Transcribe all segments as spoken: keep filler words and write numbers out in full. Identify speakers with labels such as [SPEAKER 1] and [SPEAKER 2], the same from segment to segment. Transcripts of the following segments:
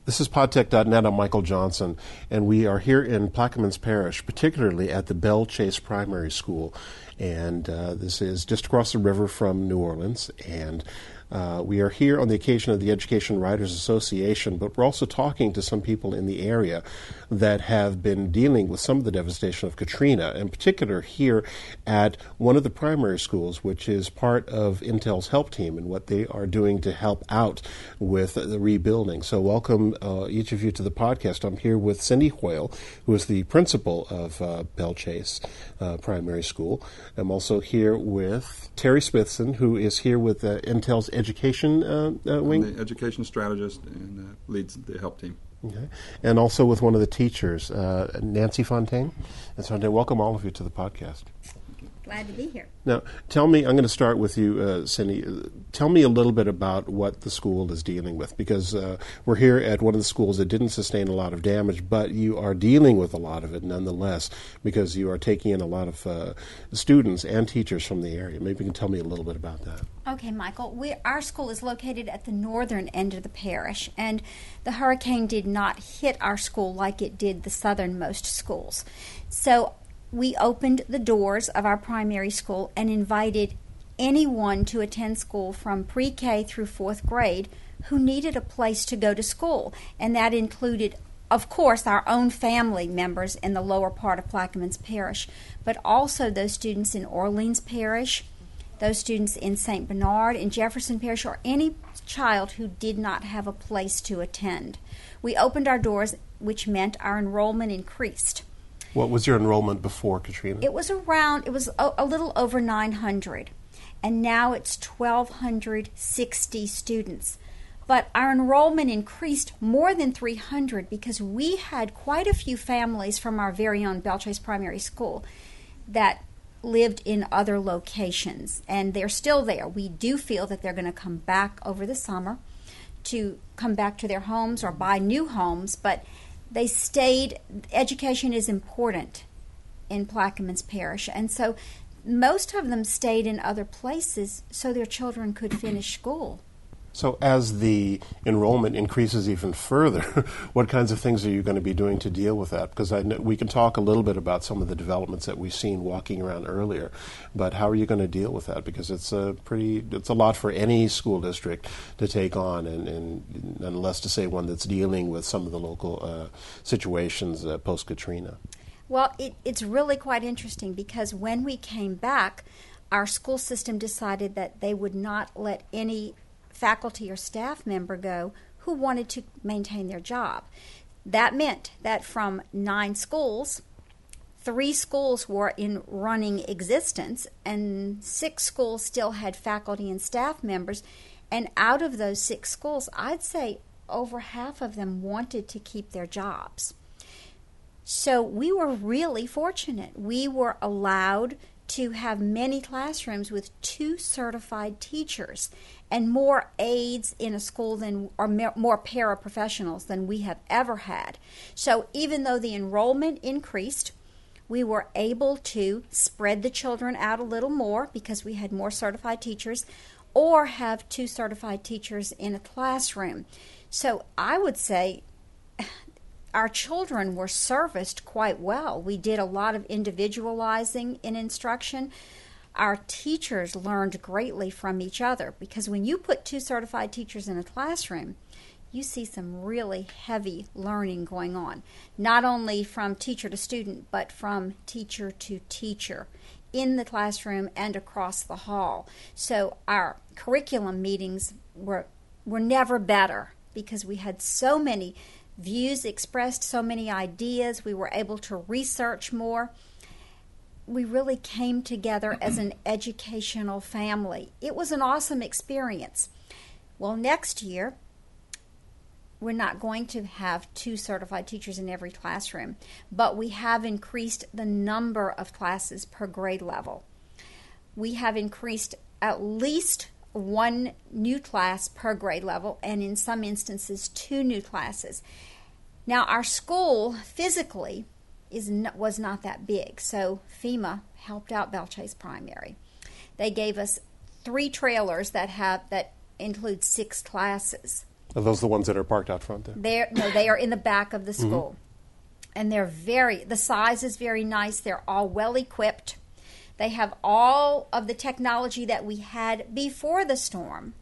[SPEAKER 1] This is podtech dot net. I'm Michael Johnson, and we are here in Plaquemines Parish, particularly at the Belle Chasse Primary School. And uh, this is just across the river from New Orleans, and uh, we are here on the occasion of the Education Writers Association, but we're also talking to some people in the area that have been dealing with some of the devastation of Katrina, in particular here at one of the primary schools, which is part of Intel's help team and what they are doing to help out with the rebuilding. So welcome uh, each of you to the podcast. I'm here with Cindy Hoyle, who is the principal of uh, Belle Chasse uh, Primary School. I'm also here with Terry Smithson, who is here with uh, Intel's education uh, uh, wing.
[SPEAKER 2] I'm the education strategist and uh, leads the help team.
[SPEAKER 1] Okay. And also with one of the teachers, uh, Nancy Fontaine. And so welcome all of you to the podcast.
[SPEAKER 3] Glad to be here.
[SPEAKER 1] Now, tell me, I'm going to start with you, uh, Cindy. Uh, tell me a little bit about what the school is dealing with, because uh, we're here at one of the schools that didn't sustain a lot of damage, but you are dealing with a lot of it nonetheless, because you are taking in a lot of uh, students and teachers from the area. Maybe you can tell me a little bit about that.
[SPEAKER 3] Okay, Michael. We, our school is located at the northern end of the parish, and the hurricane did not hit our school like it did the southernmost schools. So we opened the doors of our primary school and invited anyone to attend school from pre-K through fourth grade who needed a place to go to school. And that included, of course, our own family members in the lower part of Plaquemines Parish, but also those students in Orleans Parish, those students in Saint Bernard, in Jefferson Parish, or any child who did not have a place to attend. We opened our doors, which meant our enrollment increased.
[SPEAKER 1] What was your enrollment before Katrina?
[SPEAKER 3] It was around, it was a, a little over nine hundred, and now it's one thousand two hundred sixty students. But our enrollment increased more than three hundred because we had quite a few families from our very own Belle Chasse Primary School that lived in other locations, and they're still there. We do feel that they're going to come back over the summer to come back to their homes or buy new homes, but they stayed. Education is important in Plaquemines Parish, and so most of them stayed in other places so their children could finish school.
[SPEAKER 1] So as the enrollment increases even further, what kinds of things are you going to be doing to deal with that? Because I know we can talk a little bit about some of the developments that we've seen walking around earlier, but how are you going to deal with that? Because it's a pretty, it's a lot for any school district to take on, and, and unless to say one that's dealing with some of the local uh, situations uh, post-Katrina.
[SPEAKER 3] Well, it, it's really quite interesting because when we came back, our school system decided that they would not let any faculty or staff member go who wanted to maintain their job. That meant that from nine schools, three schools were in running existence, and six schools still had faculty and staff members. And out of those six schools, I'd say over half of them wanted to keep their jobs. So we were really fortunate. We were allowed to have many classrooms with two certified teachers and more aides in a school than, or more paraprofessionals than we have ever had. So even though the enrollment increased, we were able to spread the children out a little more because we had more certified teachers, or have two certified teachers in a classroom. So I would say our children were serviced quite well. We did a lot of individualizing in instruction. Our teachers learned greatly from each other, because when you put two certified teachers in a classroom, you see some really heavy learning going on, not only from teacher to student, but from teacher to teacher in the classroom and across the hall. So our curriculum meetings were were never better because we had so many views expressed, so many ideas. We were able to research more. We really came together as an educational family. It was an awesome experience. Well, next year, we're not going to have two certified teachers in every classroom, but we have increased the number of classes per grade level. We have increased at least one new class per grade level, and in some instances, two new classes. Now, our school physically is not, was not that big, so FEMA helped out Belle Chasse Primary. They gave us three trailers that have that include six classes.
[SPEAKER 1] Are those the ones that are parked out front there?
[SPEAKER 3] They're, no, they are in the back of the school. Mm-hmm. And they're very, the size is very nice. They're all well equipped. They have all of the technology that we had before the storm.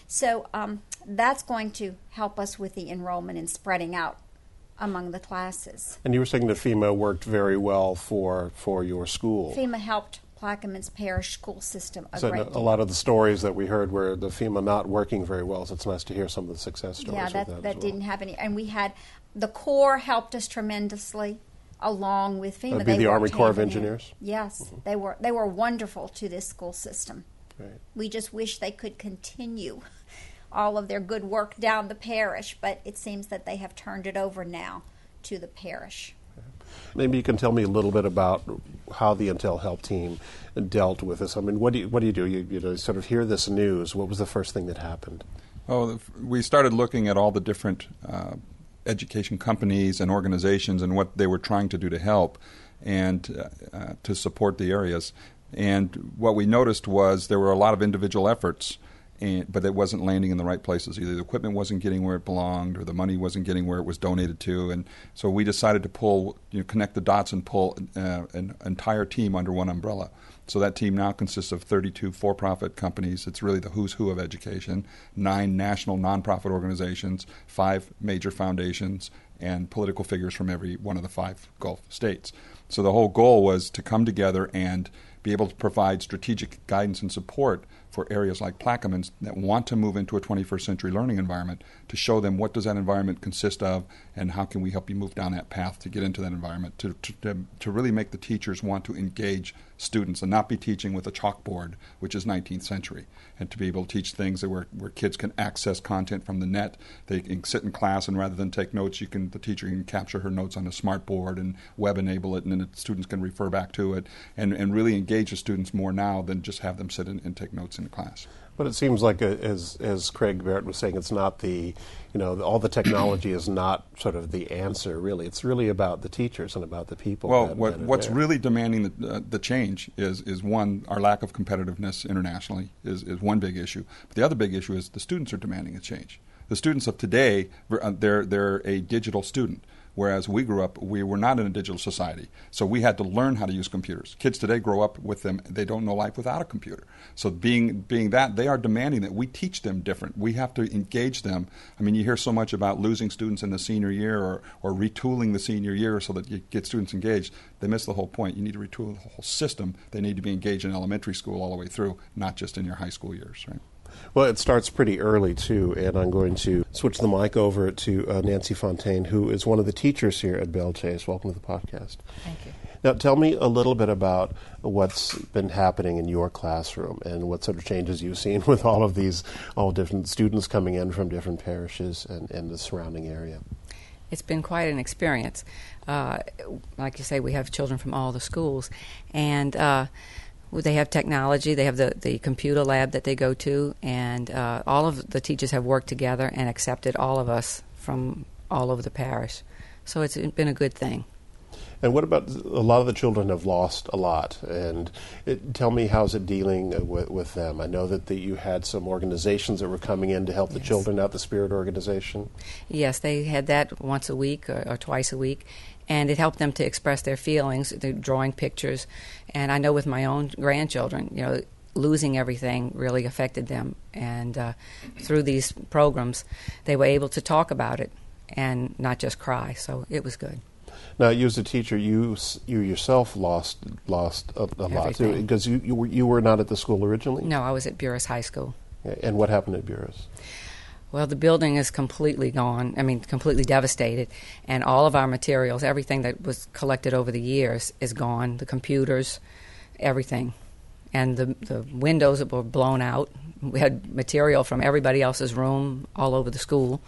[SPEAKER 3] So um, that's going to help us with the enrollment and spreading out among the classes.
[SPEAKER 1] And you were saying that FEMA worked very well for, for your school.
[SPEAKER 3] FEMA helped Plaquemines Parish school system a
[SPEAKER 1] so
[SPEAKER 3] great
[SPEAKER 1] a
[SPEAKER 3] deal.
[SPEAKER 1] lot of the stories that we heard were the FEMA not working very well, so it's nice to hear some of the success stories.
[SPEAKER 3] Yeah,
[SPEAKER 1] with
[SPEAKER 3] that,
[SPEAKER 1] that,
[SPEAKER 3] that
[SPEAKER 1] as well.
[SPEAKER 3] didn't have any. And we had, the Corps helped us tremendously along with FEMA.
[SPEAKER 1] That'd be
[SPEAKER 3] They
[SPEAKER 1] the
[SPEAKER 3] worked
[SPEAKER 1] Army Corps of
[SPEAKER 3] hand in hand.
[SPEAKER 1] Engineers?
[SPEAKER 3] Yes,
[SPEAKER 1] Mm-hmm.
[SPEAKER 3] they were they were wonderful to this school system.
[SPEAKER 1] Right.
[SPEAKER 3] We just wish they could continue all of their good work down the parish, but it seems that they have turned it over now to the parish.
[SPEAKER 1] Maybe you can tell me a little bit about how the Intel Help Team dealt with this. I mean, what do you, what do you do? You, you know, sort of hear this news. What was the first thing that happened?
[SPEAKER 2] Oh, we started looking at all the different uh, education companies and organizations and what they were trying to do to help and uh, uh, to support the areas. And what we noticed was there were a lot of individual efforts, and, but it wasn't landing in the right places. Either the equipment wasn't getting where it belonged, or the money wasn't getting where it was donated to. And so we decided to pull, you know, connect the dots and pull uh, an entire team under one umbrella. So that team now consists of thirty-two for-profit companies. It's really the who's who of education, nine national nonprofit organizations, five major foundations, and political figures from every one of the five Gulf states. So the whole goal was to come together and be able to provide strategic guidance and support for areas like Plaquemines that want to move into a twenty-first century learning environment, to show them what does that environment consist of and how can we help you move down that path to get into that environment, to, to, to really make the teachers want to engage students and not be teaching with a chalkboard, which is nineteenth century, and to be able to teach things that where, where kids can access content from the net. They can sit in class, and rather than take notes, you can the teacher can capture her notes on a smart board and web enable it, and then the students can refer back to it and, and really engage the students more now than just have them sit in, and take notes in the class.
[SPEAKER 1] But it seems like, uh, as as Craig Barrett was saying, it's not the, you know, the, all the technology is not sort of the answer, really. It's really about the teachers and about the people.
[SPEAKER 2] Well,
[SPEAKER 1] that,
[SPEAKER 2] what,
[SPEAKER 1] that are
[SPEAKER 2] what's
[SPEAKER 1] there.
[SPEAKER 2] really demanding the, uh, the change is, is, one, our lack of competitiveness internationally is, is one big issue. But the other big issue is the students are demanding a change. The students of today, uh, they're, they're a digital student. Whereas we grew up, we were not in a digital society. So we had to learn how to use computers. Kids today grow up with them. They don't know life without a computer. So being being that, they are demanding that we teach them different. We have to engage them. I mean, you hear so much about losing students in the senior year or, or retooling the senior year so that you get students engaged. They miss the whole point. You need to retool the whole system. They need to be engaged in elementary school all the way through, not just in your high school years, right?
[SPEAKER 1] Well, it starts pretty early, too, and I'm going to switch the mic over to uh, Nancy Fontaine, who is one of the teachers here at Belle Chase. Welcome to the podcast.
[SPEAKER 4] Thank you.
[SPEAKER 1] Now, tell me a little bit about what's been happening in your classroom and what sort of changes you've seen with all of these, all different students coming in from different parishes and, and the surrounding area.
[SPEAKER 4] It's been quite an experience. Uh, like you say, we have children from all the schools, and uh, they have technology. They have the, the computer lab that they go to, and uh, all of the teachers have worked together and accepted all of us from all over the parish. So it's been a good thing.
[SPEAKER 1] And what about, a lot of the children have lost a lot, and it, tell me, how's it dealing with, with them? I know that the, you had some organizations that were coming in to help the
[SPEAKER 4] Yes.
[SPEAKER 1] children out, the Spirit Organization.
[SPEAKER 4] Yes, they had that once a week or, or twice a week, and it helped them to express their feelings, they're drawing pictures. And I know with my own grandchildren, you know, losing everything really affected them. And uh, through these programs, they were able to talk about it and not just cry, so it was good.
[SPEAKER 1] Now, you as a teacher, you you yourself lost lost a, a lot too,
[SPEAKER 4] Everything.
[SPEAKER 1] because you, you were you were not at the school originally.
[SPEAKER 4] No, I was at Buras High School.
[SPEAKER 1] And what happened at Buras?
[SPEAKER 4] Well, the building is completely gone, I mean, completely devastated, and all of our materials, everything that was collected over the years is gone, the computers, everything. And the, the windows were blown out. We had material from everybody else's room all over the school,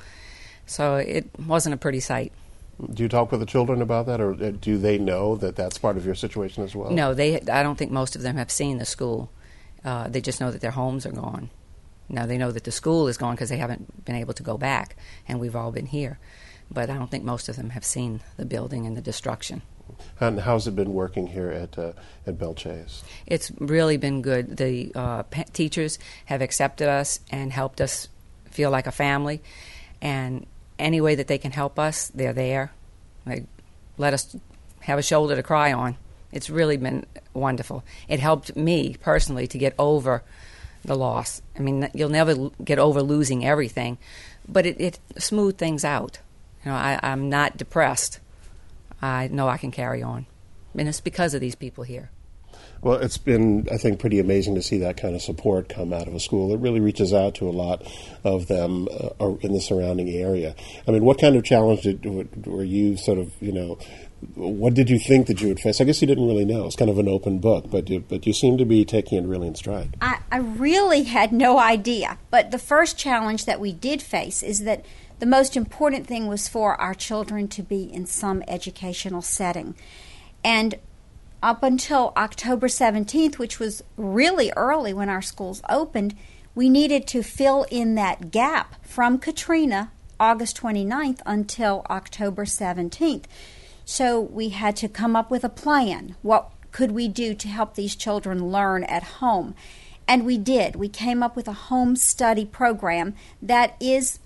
[SPEAKER 4] so it wasn't a pretty sight.
[SPEAKER 1] Do you talk with the children about that, or do they know that that's part of your situation as well?
[SPEAKER 4] No, they. I don't think most of them have seen the school. Uh, they just know that their homes are gone. Now, they know that the school is gone because they haven't been able to go back, and we've all been here. But I don't think most of them have seen the building and the destruction.
[SPEAKER 1] And how's it been working here at uh, at Belle Chase?
[SPEAKER 4] It's really been good. The uh, pa- teachers have accepted us and helped us feel like a family. And any way that they can help us, they're there. They let us have a shoulder to cry on. It's really been wonderful. It helped me personally to get over the loss. I mean, you'll never l- get over losing everything, but it, it smoothed things out. You know, I, I'm not depressed. I know I can carry on. And it's because of these people here.
[SPEAKER 1] Well, it's been, I think, pretty amazing to see that kind of support come out of a school. It really reaches out to a lot of them uh, in the surrounding area. I mean, what kind of challenge did, were you sort of, you know, what did you think that you would face? I guess you didn't really know. It's kind of an open book, but you, but you seem to be taking it really in stride.
[SPEAKER 3] I, I really had no idea. But the first challenge that we did face is that the most important thing was for our children to be in some educational setting. And up until October seventeenth, which was really early when our schools opened, we needed to fill in that gap from Katrina, August twenty-ninth, until October seventeenth. So we had to come up with a plan. What could we do to help these children learn at home? And we did. We came up with a home study program that is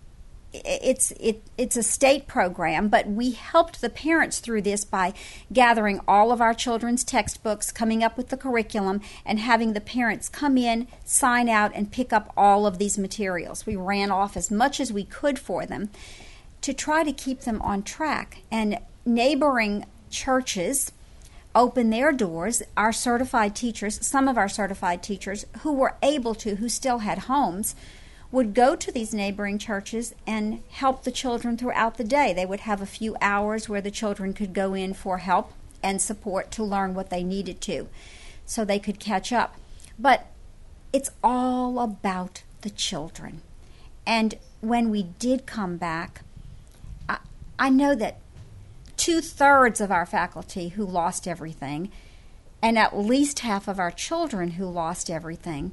[SPEAKER 3] It's it it's a state program, but we helped the parents through this by gathering all of our children's textbooks, coming up with the curriculum, and having the parents come in, sign out, and pick up all of these materials. We ran off as much as we could for them to try to keep them on track. And neighboring churches opened their doors. Our certified teachers, some of our certified teachers who were able to, who still had homes, would go to these neighboring churches and help the children throughout the day. They would have a few hours where the children could go in for help and support to learn what they needed to so they could catch up. But it's all about the children. And when we did come back, I, I know that two-thirds of our faculty who lost everything and at least half of our children who lost everything,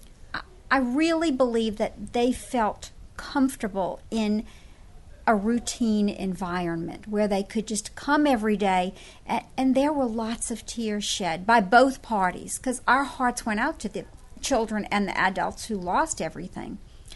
[SPEAKER 3] I really believe that they felt comfortable in a routine environment where they could just come every day, and, and there were lots of tears shed by both parties because our hearts went out to the children and the adults who lost everything.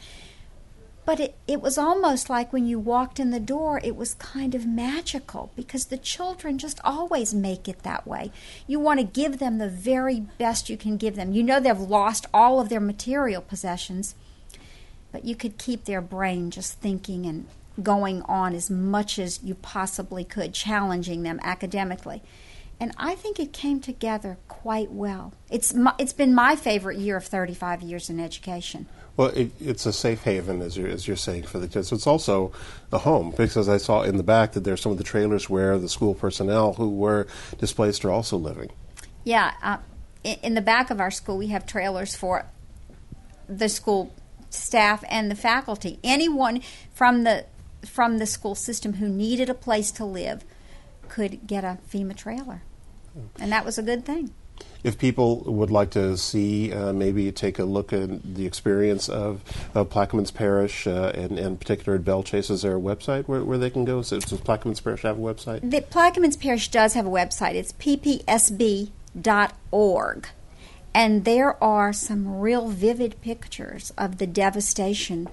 [SPEAKER 3] But it, it was almost like when you walked in the door, it was kind of magical because the children just always make it that way. You want to give them the very best you can give them. You know they've lost all of their material possessions, but you could keep their brain just thinking and going on as much as you possibly could, challenging them academically. And I think it came together quite well. It's my, it's been my favorite year of thirty-five years in education.
[SPEAKER 1] Well, it, it's a safe haven, as you're, as you're saying, for the kids. It's also a home, because I saw in the back that there's some of the trailers where the school personnel who were displaced are also living.
[SPEAKER 3] Yeah, uh, in, in the back of our school, we have trailers for the school staff and the faculty. Anyone from the from the school system who needed a place to live could get a FEMA trailer, and that was a good thing.
[SPEAKER 1] If people would like to see, uh, maybe take a look at the experience of, of Plaquemines Parish, uh, and in particular at Belle Chase, is there a website where, where they can go? So, does Plaquemines Parish have a website?
[SPEAKER 3] The Plaquemines Parish does have a website. It's p p s b dot org. And there are some real vivid pictures of the devastation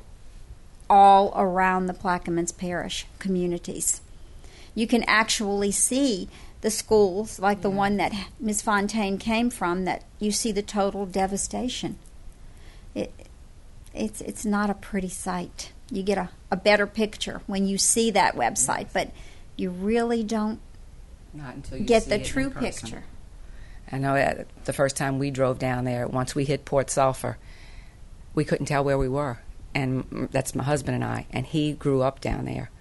[SPEAKER 3] all around the Plaquemines Parish communities. You can actually see the schools, like the one that Miz Fontaine came from, that you see the total devastation. It, it's it's not a pretty sight. You get a, a better picture when you see that website, but you really don't
[SPEAKER 4] Not until you
[SPEAKER 3] get
[SPEAKER 4] see
[SPEAKER 3] the
[SPEAKER 4] it in
[SPEAKER 3] true
[SPEAKER 4] person.
[SPEAKER 3] picture.
[SPEAKER 4] I know uh, the first time we drove down there, once we hit Port Sulphur, we couldn't tell where we were. And mm, that's my husband and I, and he grew up down there.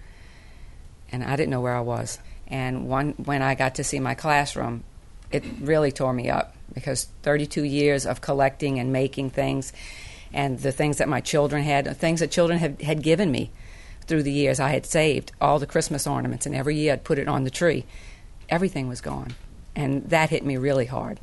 [SPEAKER 4] And I didn't know where I was. And one, when I got to see my classroom, it really tore me up because thirty-two years of collecting and making things, and the things that my children had, things that children had, had given me through the years. I had saved all the Christmas ornaments, and every year I'd put it on the tree. Everything was gone, and that hit me really hard.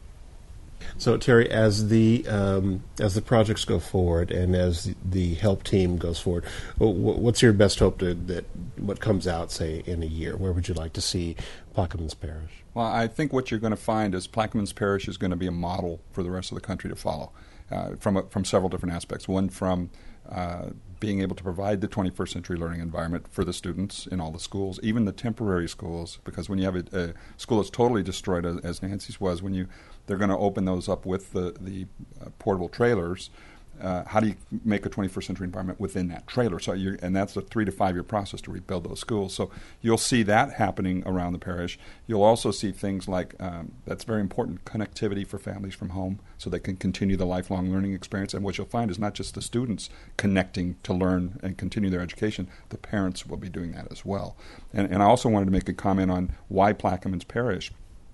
[SPEAKER 1] So, Terry, as the um, as the projects go forward and as the help team goes forward, what's your best hope to, that what comes out, say, in a year? Where would you like to see Plaquemines Parish?
[SPEAKER 2] Well, I think what you're going to find is Plaquemines Parish is going to be a model for the rest of the country to follow uh, from a, from several different aspects. One, from uh, being able to provide the twenty-first century learning environment for the students in all the schools, even the temporary schools, because when you have a, a school that's totally destroyed, as, as Nancy's was, when you they're going to open those up with the, the uh, portable trailers, uh, how do you make a twenty-first century environment within that trailer? So you're, and that's a three to five year process to rebuild those schools. So you'll see that happening around the parish. You'll also see things like, um, that's very important, connectivity for families from home so they can continue the lifelong learning experience. And what you'll find is not just the students connecting to learn and continue their education, the parents will be doing that as well. And, and I also wanted to make a comment on why Plaquemines Parish.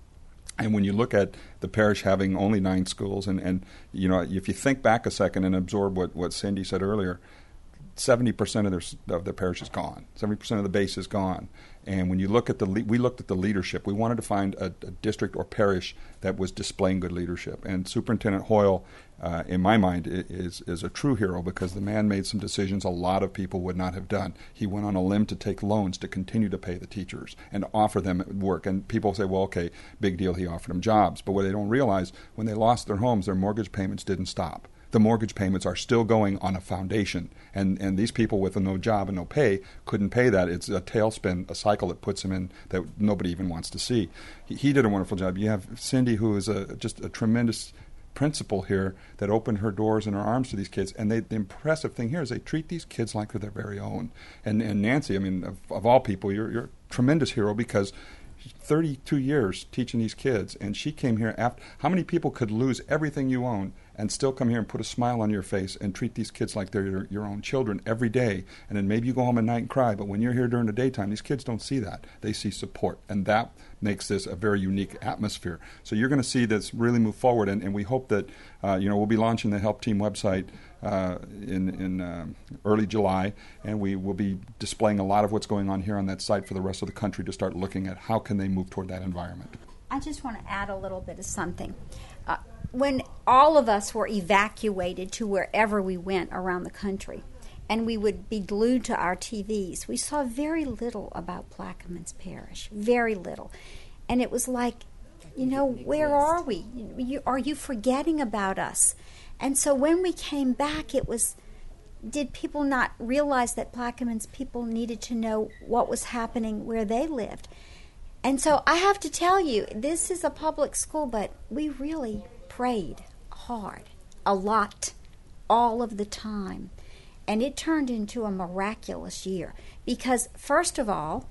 [SPEAKER 2] And when you look at the parish having only nine schools, and, and you know, if you think back a second and absorb what, what Cindy said earlier, seventy percent of their of the parish is gone. seventy percent of the base is gone. And when you look at the, le- we looked at the leadership. We wanted to find a, a district or parish that was displaying good leadership. And Superintendent Hoyle, uh, in my mind, is is a true hero because the man made some decisions a lot of people would not have done. He went on a limb to take loans to continue to pay the teachers and offer them work. And people say, well, okay, big deal, he offered them jobs. But what they don't realize, when they lost their homes, their mortgage payments didn't stop. The mortgage payments are still going on a foundation. And, and these people with a no job and no pay couldn't pay that. It's a tailspin, a cycle that puts them in that nobody even wants to see. He, he did a wonderful job. You have Cindy, who is a, just a tremendous principal here that opened her doors and her arms to these kids. And they, the impressive thing here is they treat these kids like they're their very own. And, and Nancy, I mean, of, of all people, you're, you're a tremendous hero because thirty-two years teaching these kids, and she came here after. How many people could lose everything you own and still come here and put a smile on your face and treat these kids like they're your, your own children every day? And then maybe you go home at night and cry, but when you're here during the daytime, these kids don't see that. They see support, and that makes this a very unique atmosphere. So you're going to see this really move forward, and, and we hope that uh, you know we'll be launching the Help Team website uh, in, in uh, early July, and we will be displaying a lot of what's going on here on that site for the rest of the country to start looking at how can they move toward that environment.
[SPEAKER 3] I just want to add a little bit of something. Uh, when all of us were evacuated to wherever we went around the country, and we would be glued to our T Vs, we saw very little about Plaquemines Parish, very little. And it was like, you know, where are we? You, are you forgetting about us? And so when we came back, it was, did people not realize that Plaquemines people needed to know what was happening where they lived? And so I have to tell you, this is a public school, but we really prayed hard, a lot, all of the time. And it turned into a miraculous year because, first of all,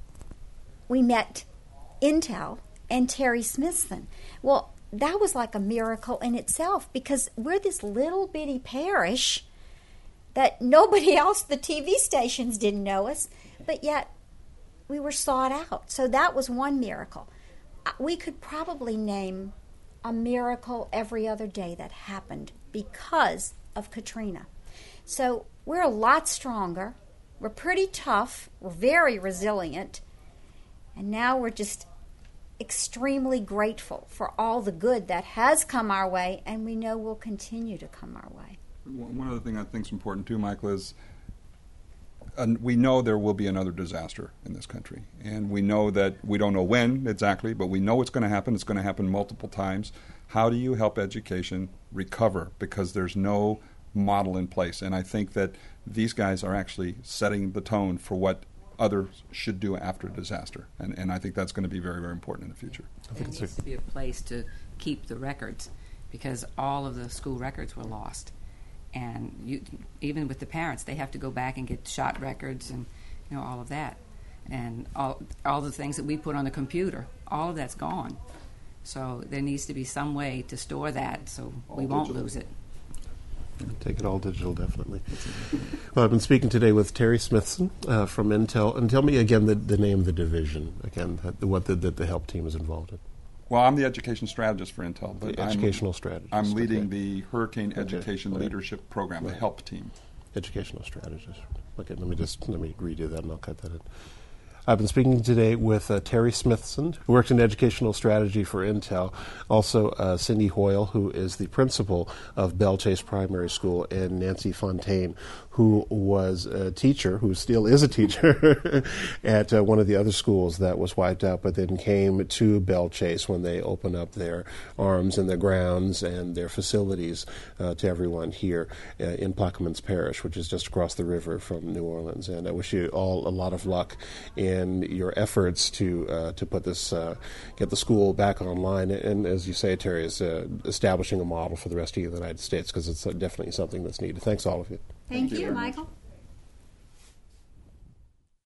[SPEAKER 3] we met Intel and Terry Smithson. Well, that was like a miracle in itself because we're this little bitty parish that nobody else, the T V stations didn't know us, but yet we were sought out. So that was one miracle. We could probably name a miracle every other day that happened because of Katrina. So we're a lot stronger. We're pretty tough. We're very resilient. And now we're just extremely grateful for all the good that has come our way, and we know will continue to come our way.
[SPEAKER 2] One other thing I think is important too, Michael, is uh, we know there will be another disaster in this country. And we know that we don't know when exactly, but we know it's going to happen. It's going to happen multiple times. How do you help education recover? Because there's no model in place. And I think that these guys are actually setting the tone for what others should do after a disaster. And, and I think that's going to be very, very important in the future. I think
[SPEAKER 4] there needs to be a place to keep the records because all of the school records were lost. And you, even with the parents, they have to go back and get shot records and you know all of that. And all, all the things that we put on the computer, all of that's gone. So there needs to be some way to store that so all we won't digital. lose it.
[SPEAKER 1] Take it all digital, definitely. Well, I've been speaking today with Terry Smithson uh, from Intel. And tell me again the, the name of the division, again, that, what the, that the help team is involved in.
[SPEAKER 2] Well, I'm the education strategist for Intel. But
[SPEAKER 1] the educational
[SPEAKER 2] I'm,
[SPEAKER 1] strategist.
[SPEAKER 2] I'm leading
[SPEAKER 1] okay.
[SPEAKER 2] the Hurricane
[SPEAKER 1] okay.
[SPEAKER 2] Education
[SPEAKER 1] right.
[SPEAKER 2] Leadership Program,
[SPEAKER 1] right.
[SPEAKER 2] the help team.
[SPEAKER 1] Educational strategist. Okay, let me just let me redo that and I'll cut that in. I've been speaking today with uh, Terry Smithson, who works in educational strategy for Intel, also uh, Cindy Hoyle, who is the principal of Belle Chase Primary School, and Nancy Fontaine, who was a teacher, who still is a teacher, at uh, one of the other schools that was wiped out, but then came to Belle Chase when they opened up their arms and their grounds and their facilities uh, to everyone here uh, in Plaquemines Parish, which is just across the river from New Orleans. And I wish you all a lot of luck in your efforts to uh, to put this, uh, get the school back online, and as you say, Terry, is uh, establishing a model for the rest of the United States, because it's uh, definitely something that's needed. Thanks, all of you.
[SPEAKER 3] Thank, Thank you, you, Michael.